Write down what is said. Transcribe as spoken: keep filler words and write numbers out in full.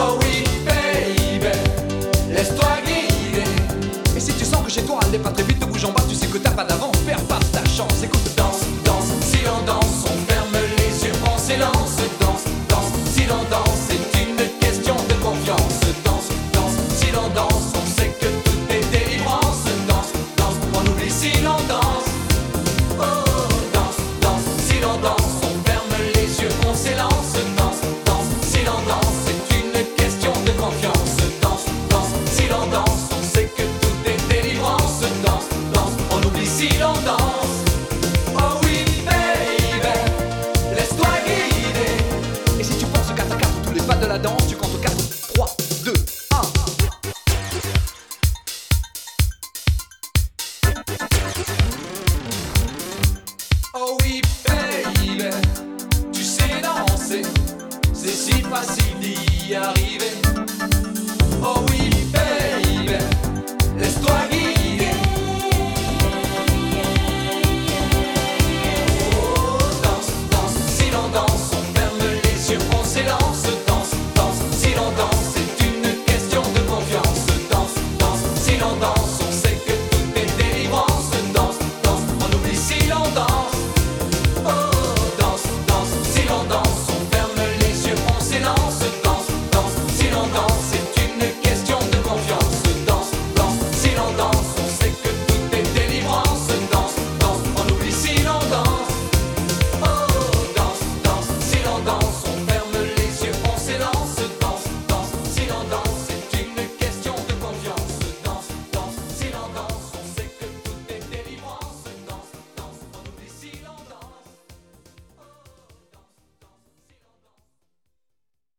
Oh oui, baby, laisse-toi guider. Et si tu sens que chez toi elle n'est pas très vite, te bouge en bas, tu sais que t'as pas d'avance, perds pas ta chance. Écoute, Danse, danse, si l'on danse, on ferme les yeux, on s'élance. Danse, danse, si l'on danse, c'est une question de confiance. Danse, danse, si l'on danse, on sait que tout est délivrance. Danse, danse, on oublie si l'on danse. Oh, danse, danse, si l'on danse, on ferme les yeux, on s'élance. Danse, danse, si l'on danse, c'est une question de confiance. Danse, danse, si l'on danse, on sait que tout est délivrance. Danse, danse, on oublie si l'on danse. Oh oui, baby, laisse-toi guider. et si tu penses qu'à ta carte tous les pas de la danse, tu comptes quatre, trois, deux, un. Oh oui, baby, tu sais danser, c'est si facile d'y arriver.